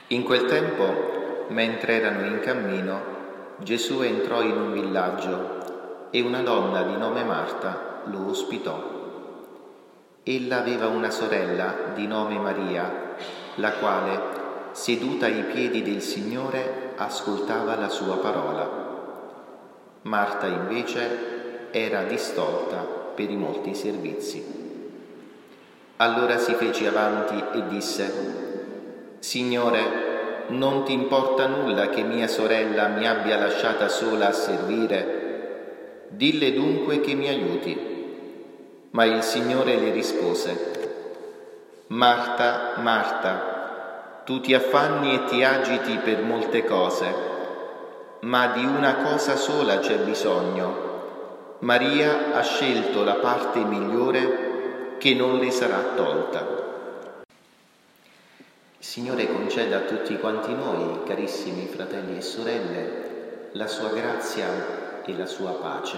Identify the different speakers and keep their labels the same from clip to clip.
Speaker 1: In quel tempo, mentre erano in cammino, Gesù entrò in un villaggio e una donna di nome Marta lo ospitò. Ella aveva una sorella di nome Maria, la quale, seduta ai piedi del Signore, ascoltava la sua parola. Marta invece era distolta per i molti servizi. Allora si fece avanti e disse: Signore, non ti importa nulla che mia sorella mi abbia lasciata sola a servire? Dille dunque che mi aiuti. Ma il Signore le rispose: Marta, Marta, tu ti affanni e ti agiti per molte cose, ma di una cosa sola c'è bisogno. Maria ha scelto la parte migliore che non le sarà tolta. Il Signore conceda a tutti quanti noi, carissimi fratelli e sorelle, la sua grazia e la sua pace.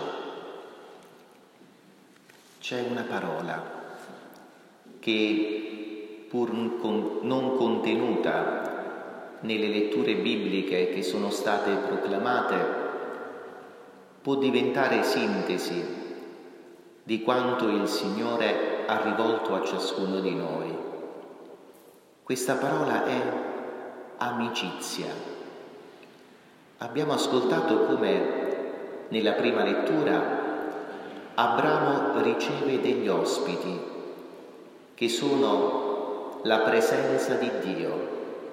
Speaker 1: C'è una parola che, pur non contenuta nelle letture bibliche che sono state proclamate, può diventare sintesi di quanto il Signore ha rivolto a ciascuno di noi. Questa parola è amicizia. Abbiamo ascoltato come nella prima lettura Abramo riceve degli ospiti che sono la presenza di Dio.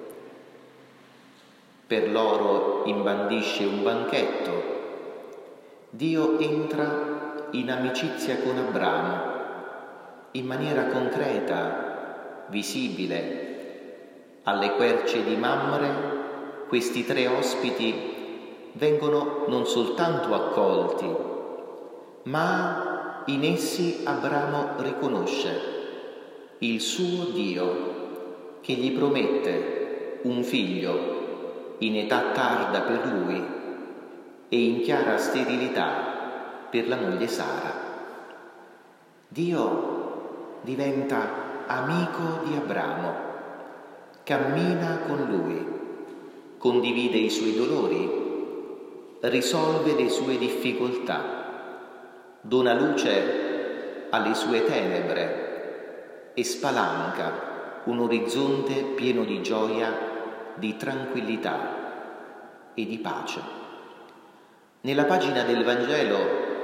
Speaker 1: Per loro imbandisce un banchetto. Dio entra in amicizia con Abramo in maniera concreta, visibile. Alle querce di Mamre questi tre ospiti vengono non soltanto accolti, ma in essi Abramo riconosce il suo Dio che gli promette un figlio in età tarda per lui e in chiara sterilità per la moglie Sara. Dio diventa amico di Abramo, cammina con lui, condivide i suoi dolori, risolve le sue difficoltà, dona luce alle sue tenebre e spalanca un orizzonte pieno di gioia, di tranquillità e di pace. Nella pagina del Vangelo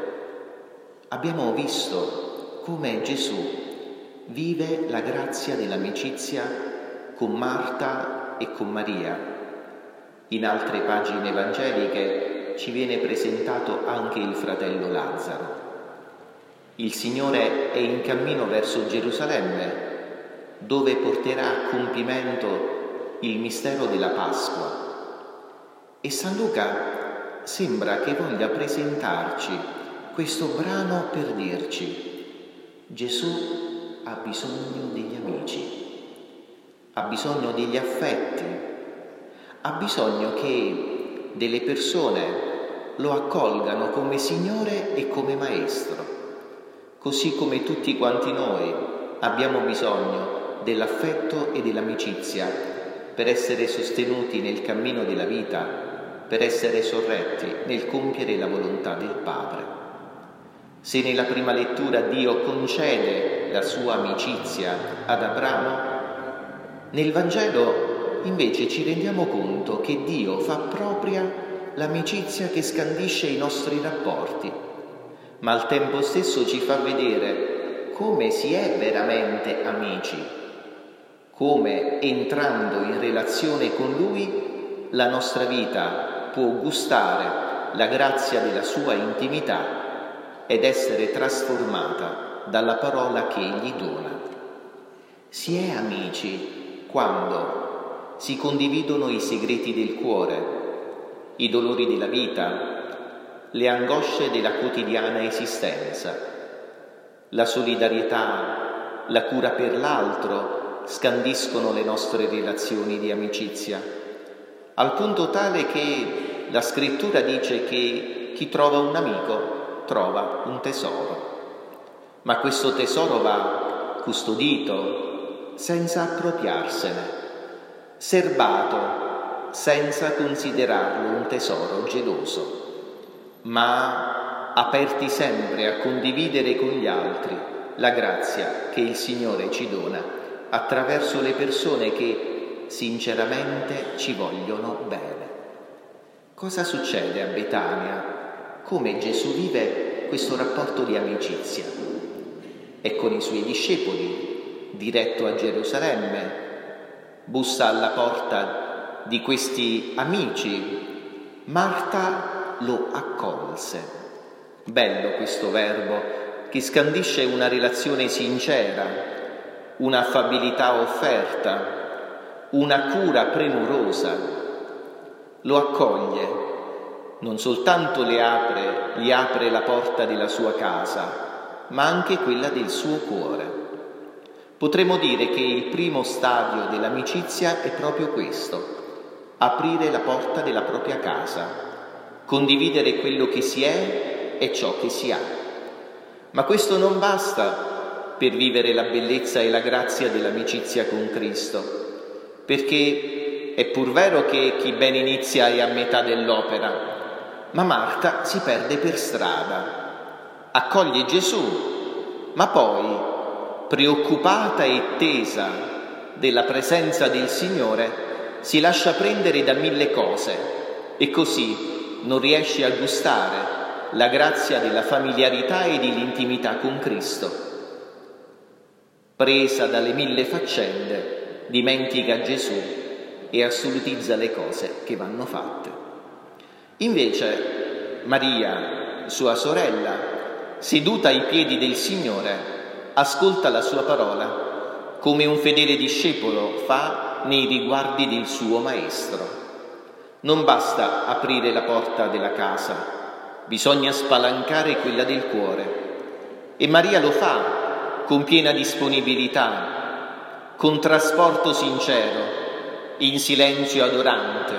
Speaker 1: abbiamo visto come Gesù vive la grazia dell'amicizia con Marta e con Maria. In altre pagine evangeliche ci viene presentato anche il fratello Lazzaro. Il Signore è in cammino verso Gerusalemme, dove porterà a compimento il mistero della Pasqua. E San Luca sembra che voglia presentarci questo brano per dirci: Gesù ha bisogno degli amici. Ha bisogno degli affetti, ha bisogno che delle persone lo accolgano come Signore e come Maestro, così come tutti quanti noi abbiamo bisogno dell'affetto e dell'amicizia per essere sostenuti nel cammino della vita, per essere sorretti nel compiere la volontà del Padre. Se nella prima lettura Dio concede la sua amicizia ad Abramo, nel Vangelo invece ci rendiamo conto che Dio fa propria l'amicizia che scandisce i nostri rapporti, ma al tempo stesso ci fa vedere come si è veramente amici, come entrando in relazione con Lui la nostra vita può gustare la grazia della sua intimità ed essere trasformata dalla parola che Egli dona. Si è amici quando si condividono i segreti del cuore, i dolori della vita, le angosce della quotidiana esistenza. La solidarietà, la cura per l'altro scandiscono le nostre relazioni di amicizia, al punto tale che la Scrittura dice che chi trova un amico trova un tesoro, ma questo tesoro va custodito, senza appropriarsene, serbato senza considerarlo un tesoro geloso, ma aperti sempre a condividere con gli altri la grazia che il Signore ci dona attraverso le persone che sinceramente ci vogliono bene. Cosa succede a Betania? Come Gesù vive questo rapporto di amicizia? È con i suoi discepoli, diretto a Gerusalemme, bussa alla porta di questi amici. Marta lo accolse. Bello questo verbo che scandisce una relazione sincera, una affabilità offerta, una cura premurosa. Lo accoglie, non soltanto gli apre la porta della sua casa, ma anche quella del suo cuore. Potremmo dire che il primo stadio dell'amicizia è proprio questo: aprire la porta della propria casa, condividere quello che si è e ciò che si ha. Ma questo non basta per vivere la bellezza e la grazia dell'amicizia con Cristo, perché è pur vero che chi bene inizia è a metà dell'opera, ma Marta si perde per strada, accoglie Gesù, ma poi, preoccupata e tesa della presenza del Signore, si lascia prendere da mille cose e così non riesce a gustare la grazia della familiarità e dell'intimità con Cristo. Presa dalle mille faccende, dimentica Gesù e assolutizza le cose che vanno fatte. Invece Maria, sua sorella, seduta ai piedi del Signore, ascolta la sua parola come un fedele discepolo fa nei riguardi del suo maestro. Non basta aprire la porta della casa, bisogna spalancare quella del cuore. E Maria lo fa con piena disponibilità, con trasporto sincero, in silenzio adorante,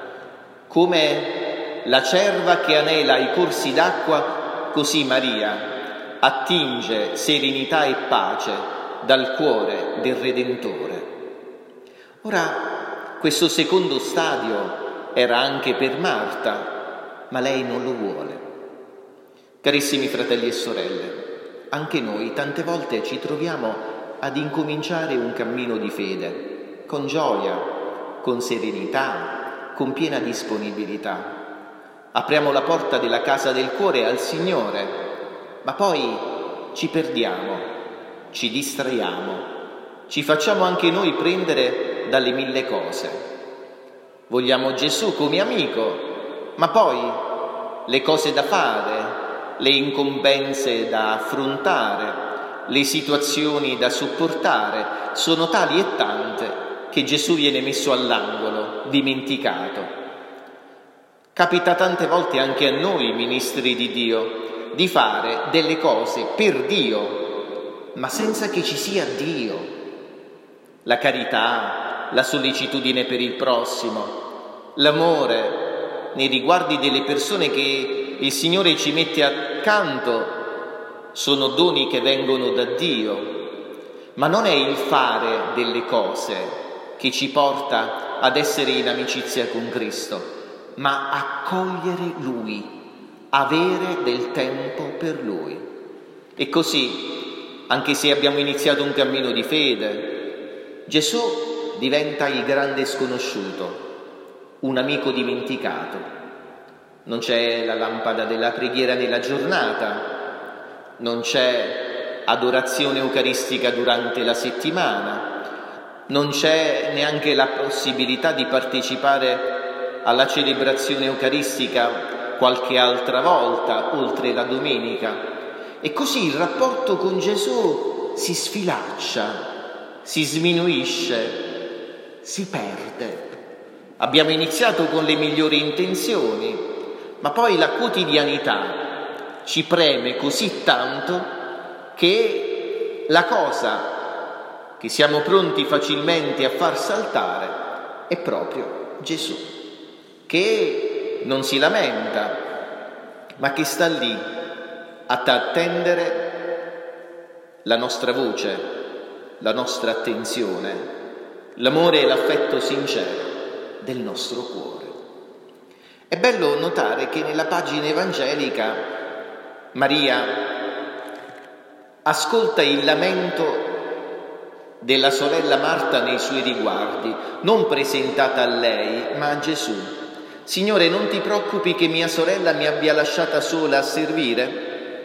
Speaker 1: come la cerva che anela i corsi d'acqua, così Maria attinge serenità e pace dal cuore del Redentore. Ora, questo secondo stadio era anche per Marta, ma lei non lo vuole. Carissimi fratelli e sorelle, anche noi tante volte ci troviamo ad incominciare un cammino di fede, con gioia, con serenità, con piena disponibilità. Apriamo la porta della casa del cuore al Signore, ma poi ci perdiamo, ci distraiamo, ci facciamo anche noi prendere dalle mille cose. Vogliamo Gesù come amico, ma poi le cose da fare, le incombenze da affrontare, le situazioni da sopportare sono tali e tante che Gesù viene messo all'angolo, dimenticato. Capita tante volte anche a noi, ministri di Dio, di fare delle cose per Dio, ma senza che ci sia Dio. La carità, la sollecitudine per il prossimo, l'amore nei riguardi delle persone che il Signore ci mette accanto sono doni che vengono da Dio, ma non è il fare delle cose che ci porta ad essere in amicizia con Cristo, ma accogliere Lui, avere del tempo per Lui. E così, anche se abbiamo iniziato un cammino di fede, Gesù diventa il grande sconosciuto, un amico dimenticato. Non c'è la lampada della preghiera nella giornata, non c'è adorazione eucaristica durante la settimana, non c'è neanche la possibilità di partecipare alla celebrazione eucaristica qualche altra volta, oltre la domenica. E così il rapporto con Gesù si sfilaccia, si sminuisce, si perde. Abbiamo iniziato con le migliori intenzioni, ma poi la quotidianità ci preme così tanto che la cosa che siamo pronti facilmente a far saltare è proprio Gesù, che non si lamenta, ma che sta lì ad attendere la nostra voce, la nostra attenzione, l'amore e l'affetto sincero del nostro cuore. È bello notare che nella pagina evangelica Maria ascolta il lamento della sorella Marta nei suoi riguardi, non presentata a lei, ma a Gesù. Signore, non ti preoccupi che mia sorella mi abbia lasciata sola a servire?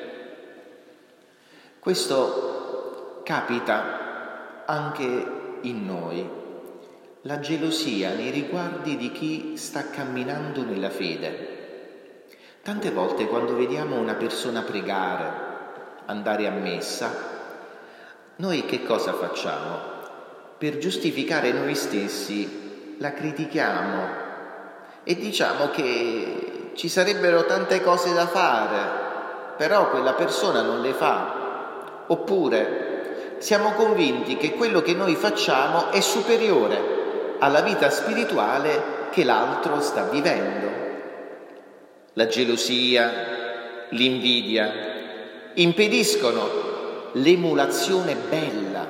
Speaker 1: Questo capita anche in noi, la gelosia nei riguardi di chi sta camminando nella fede. Tante volte quando vediamo una persona pregare, andare a messa, noi che cosa facciamo? Per giustificare noi stessi la critichiamo e diciamo che ci sarebbero tante cose da fare, però quella persona non le fa. Oppure siamo convinti che quello che noi facciamo è superiore alla vita spirituale che l'altro sta vivendo. La gelosia, l'invidia impediscono l'emulazione bella.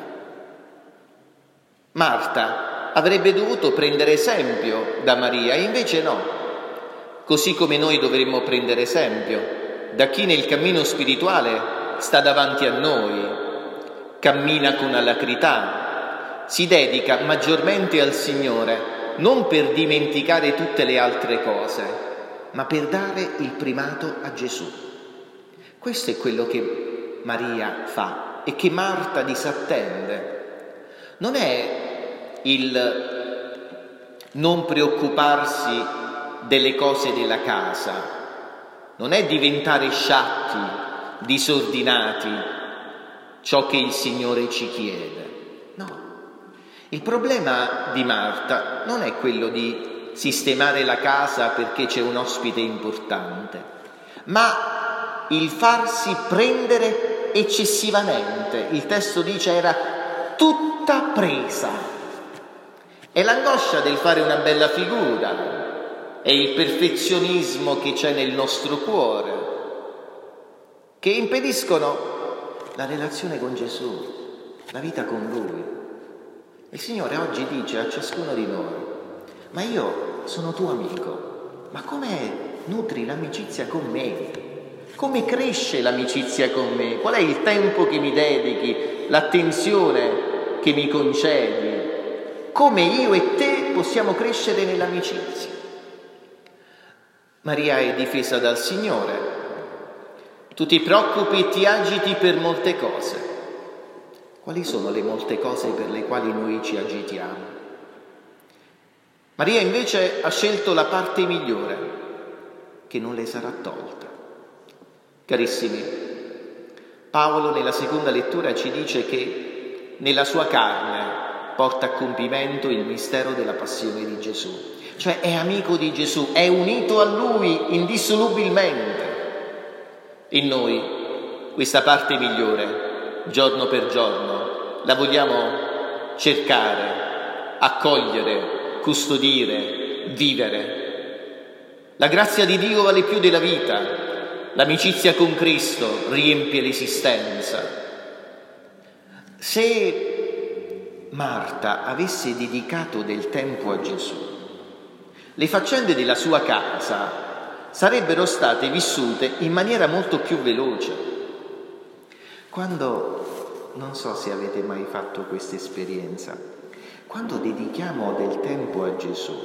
Speaker 1: Marta avrebbe dovuto prendere esempio da Maria e invece no, così come noi dovremmo prendere esempio da chi nel cammino spirituale sta davanti a noi, cammina con alacrità, si dedica maggiormente al Signore non per dimenticare tutte le altre cose, ma per dare il primato a Gesù. Questo è quello che Maria fa e che Marta disattende. Non è il non preoccuparsi delle cose della casa, non è diventare sciatti, disordinati, ciò che il Signore ci chiede. No, il problema di Marta non è quello di sistemare la casa perché c'è un ospite importante, ma il farsi prendere eccessivamente. Il testo dice era tutta presa. È l'angoscia del fare una bella figura, è il perfezionismo che c'è nel nostro cuore, che impediscono la relazione con Gesù, la vita con Lui. Il Signore oggi dice a ciascuno di noi: ma io sono tuo amico, ma come nutri l'amicizia con me? Come cresce l'amicizia con me? Qual è il tempo che mi dedichi, l'attenzione che mi concedi? Come io e te possiamo crescere nell'amicizia? Maria è difesa dal Signore. Tu ti preoccupi e ti agiti per molte cose. Quali sono le molte cose per le quali noi ci agitiamo? Maria invece ha scelto la parte migliore, che non le sarà tolta. Carissimi, Paolo nella seconda lettura ci dice che nella sua carne porta a compimento il mistero della passione di Gesù, cioè è amico di Gesù, è unito a Lui indissolubilmente. In noi questa parte migliore, giorno per giorno, la vogliamo cercare, accogliere, custodire, vivere. La grazia di Dio vale più della vita. L'amicizia con Cristo riempie l'esistenza. Se Marta avesse dedicato del tempo a Gesù, le faccende della sua casa sarebbero state vissute in maniera molto più veloce. Quando, non so se avete mai fatto questa esperienza, quando dedichiamo del tempo a Gesù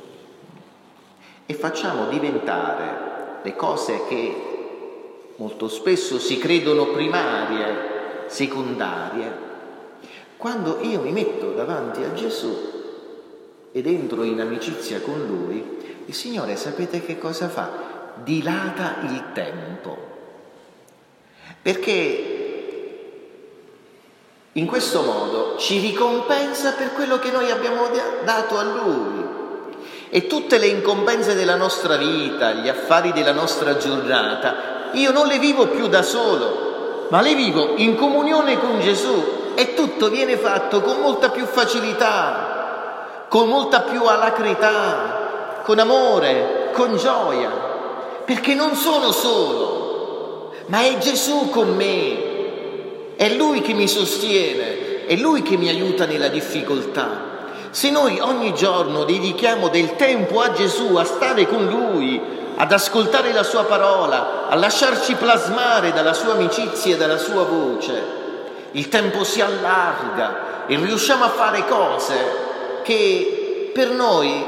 Speaker 1: e facciamo diventare le cose che molto spesso si credono primarie, secondarie, quando io mi metto davanti a Gesù ed entro in amicizia con Lui, il Signore sapete che cosa fa? Dilata il tempo. Perché in questo modo ci ricompensa per quello che noi abbiamo dato a Lui. E tutte le incombenze della nostra vita, gli affari della nostra giornata, io non le vivo più da solo, ma le vivo in comunione con Gesù e tutto viene fatto con molta più facilità, con molta più alacrità, con amore, con gioia, perché non sono solo, ma è Gesù con me, è Lui che mi sostiene, è Lui che mi aiuta nella difficoltà. Se noi ogni giorno dedichiamo del tempo a Gesù, a stare con Lui, ad ascoltare la Sua parola, a lasciarci plasmare dalla Sua amicizia e dalla Sua voce, il tempo si allarga e riusciamo a fare cose che per noi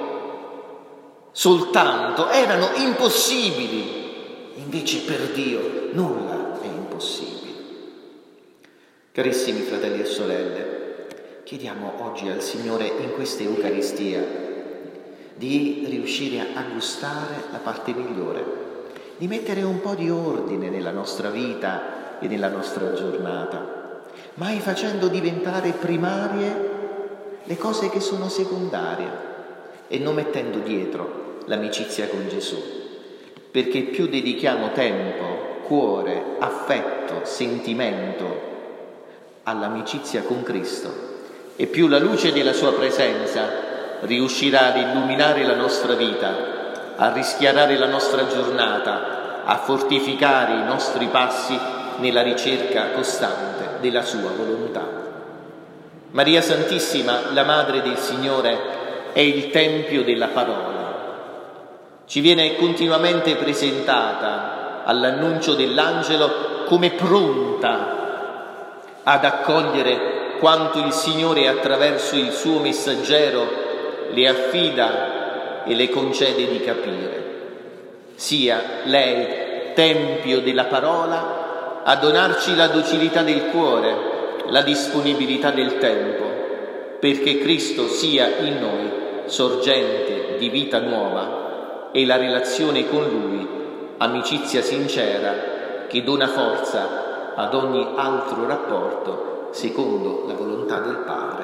Speaker 1: soltanto erano impossibili, invece per Dio nulla è impossibile. Carissimi fratelli e sorelle, chiediamo oggi al Signore in questa Eucaristia di riuscire a gustare la parte migliore, di mettere un po' di ordine nella nostra vita e nella nostra giornata, mai facendo diventare primarie le cose che sono secondarie e non mettendo dietro l'amicizia con Gesù, perché più dedichiamo tempo, cuore, affetto, sentimento all'amicizia con Cristo, e più la luce della Sua presenza riuscirà ad illuminare la nostra vita, a rischiarare la nostra giornata, a fortificare i nostri passi nella ricerca costante della Sua volontà. Maria Santissima, la Madre del Signore, è il Tempio della parola. Ci viene continuamente presentata all'annuncio dell'angelo come pronta ad accogliere quanto il Signore attraverso il suo messaggero le affida e le concede di capire. Sia lei, Tempio della parola, a donarci la docilità del cuore, la disponibilità del tempo, perché Cristo sia in noi sorgente di vita nuova e la relazione con Lui, amicizia sincera che dona forza ad ogni altro rapporto secondo la volontà del Padre.